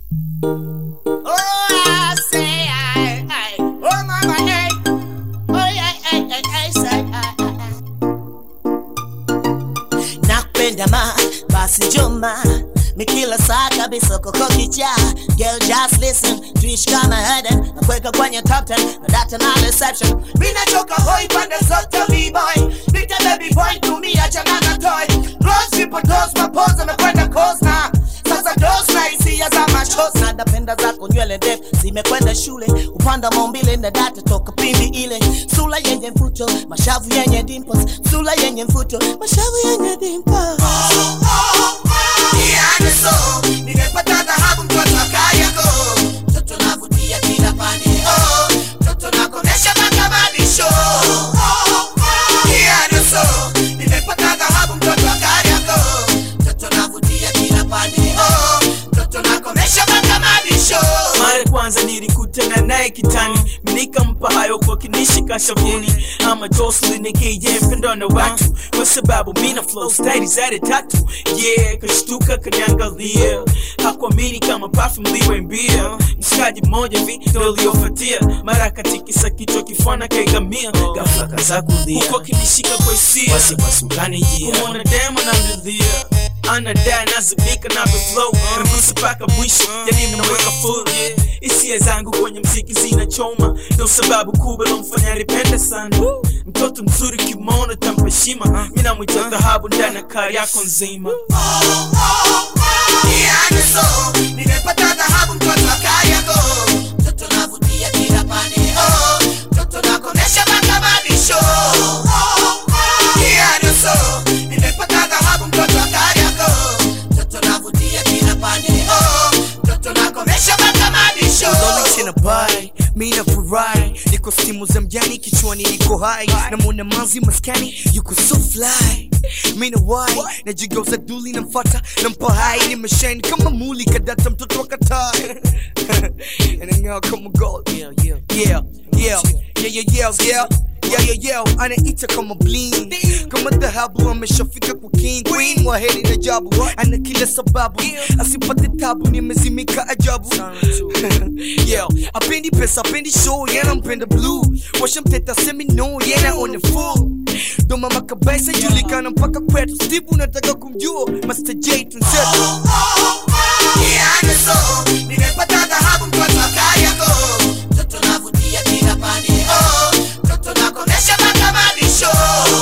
Oh, I say, oh, mama, hey. Oh, yeah, I say, Nakupenda ma, basi njoma. Mikila saa kabisa koko kicha. Girl, just listen, tuishi kama Eden. Nakuweka kwenye top 10, na data na reception. Mina choka hoi pande zote B-boy. Nita baby boy, tumia changana toy. Close people, toes, mapoza, mekwenda coast na sasa dose na hisia za machos. Na napenda zako nywele ndefu, zimekwenda shule. Upanda maumbile na data toka pindi ile. Sula yenye mfuto, mashavu yenye dimples. Sula yenye mfuto, mashavu yenye dimples. So, nimepata dhahabu mtoto akayako. Toto navutia kila pande. Toto nakonesha mpaka mabisho. So, nimepata dhahabu mtoto akayako. Toto navutia kila pande. Toto nakonesha mpaka mabisho. Mara kwanza nilikutana naye kitani, nikampa hayo kwa kinishika shavuni. Ama Jocelyn nikiye mpendo na watu, kwa sababu mina flow style zade tatu. Yeah, kashtuka kaniangalia, hakuamini kama perfume liwe mbia. Mshikaji mmoja ndo uliofuatia, mara katikisa kichwa kifana kaigamia. Ghafla kaza kulia, huko kinishika kwa hisia, wasiwasi ukanijia. Kumwona demo na mridhia, anadai nazimika na flow, mgusa paka mwisho, yani mnaweka full. Hisia zangu kwenye mziki zinachoma, ndo sababu kubwa lomfanya nipende sana. Mtoto mzuri kimono tampa heshima, mina mwita dhahabu ndani ya kari yako nzima. So, nimepata dhahabu mtoto akayako. Toto navutia kila pande. Toto nakonesha mpaka mabisho. So, nimepata dhahabu mtoto akayako. Toto navutia kila pande. Toto nakonesha mpaka mabisho. Lolix in a body, mina furahi. Niko stimu za mjani, kichwani niko high. Na mwana manzi maskani, yuko so fly. Mina why, na jigauza duli na mfata. Na mpa hai, ni mashine kama muli. Kadata mtoto wakatai. And I know kama gold. Yeah. Anaita kama bling. Kama dhahabu ameshafika kwa king. Queen wa heri na jabu, ana kila sababu. Asipate tabu, nimezimika ajabu. Apendi pesa, apendi show, yana mpenda blue. Washa mteta semi no, yana on the full. Ndo mama kabisa julikana mpaka kwetu. Steve unataka kumjua, Master J tunsetu. So, nimepata dhahabu mtoto akayako. Toto navutia kila pande. Toto nakonesha mpaka mabisho.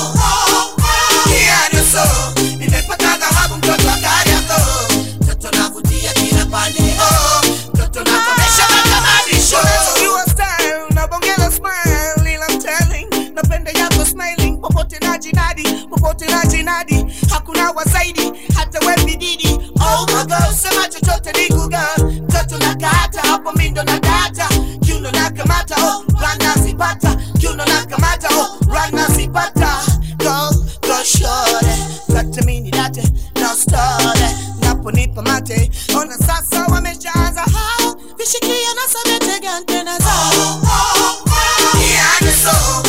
So, nimepata dhahabu mtoto akayako. Toto navutia kila pande. Toto nakonesha mpaka mabisho. You a style, unabongela smile, ila I'm telling. Napenda yako smiling, popote na jinadi. Hakuna wa zaidi, hata we bididi. Oh my God, sema chochote ni kuga. Toto nakata, hapo mindo na data. Kiuno nakamata, rana zipata. Kiuno nakamata, rana zipata. Go short, kata mini date, no story. Naponipa mate, ona sasa wameshaanza hao. Vishikia na sabete gante na zao. So,